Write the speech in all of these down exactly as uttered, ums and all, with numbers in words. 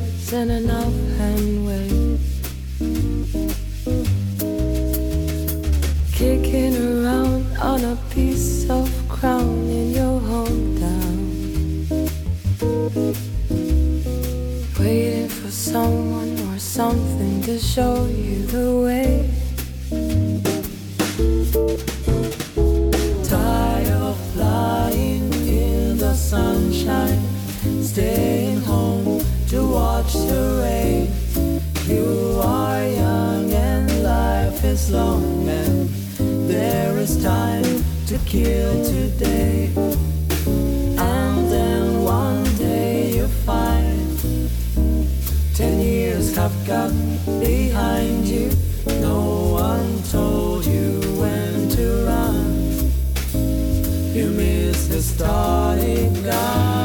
words in an offhand way, kicking around on a piece of ground in your hometown, waiting for someone or something to show you the way. Tired of flying in the sunshine, staying home to watch the rain. You are young and life is long, and there is time to kill today. And then one day you find ten years have got behind you. No one told you when to run. You missed the starting gun.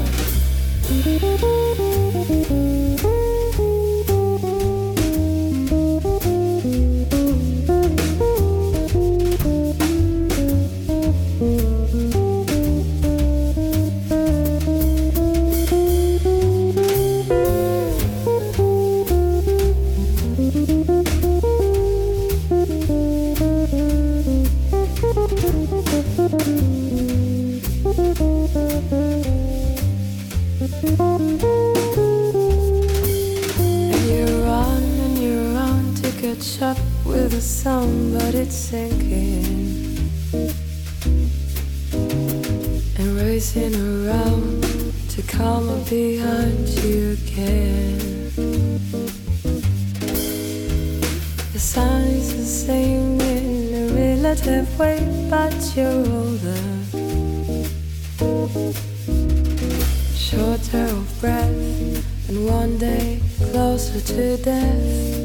Up with the sun, but it's sinking and racing around to come up behind you again. The sun is the same in a relative way, but you're older, shorter of breath, and one day closer to death.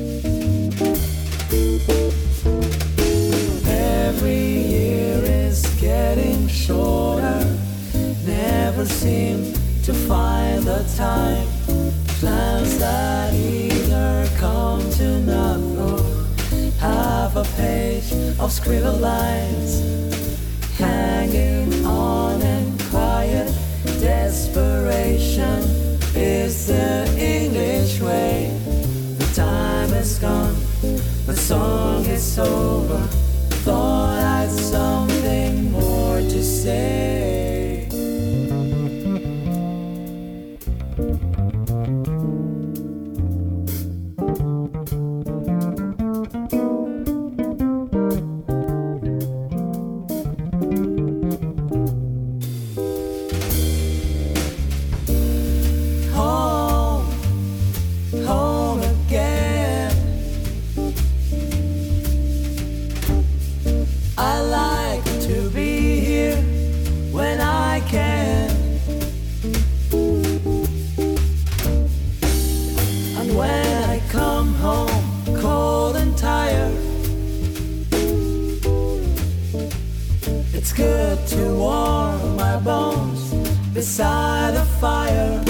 Every year is getting shorter, never seem to find the time. Plans that either come to naught or half a page of scribbled lines, hanging on in quiet desperation is the English way. The time is gone, the song is over. Thought I had something more to say. Home, home again. I like to be here when I can, and when I come home cold and tired, it's good to warm my bones beside a fire.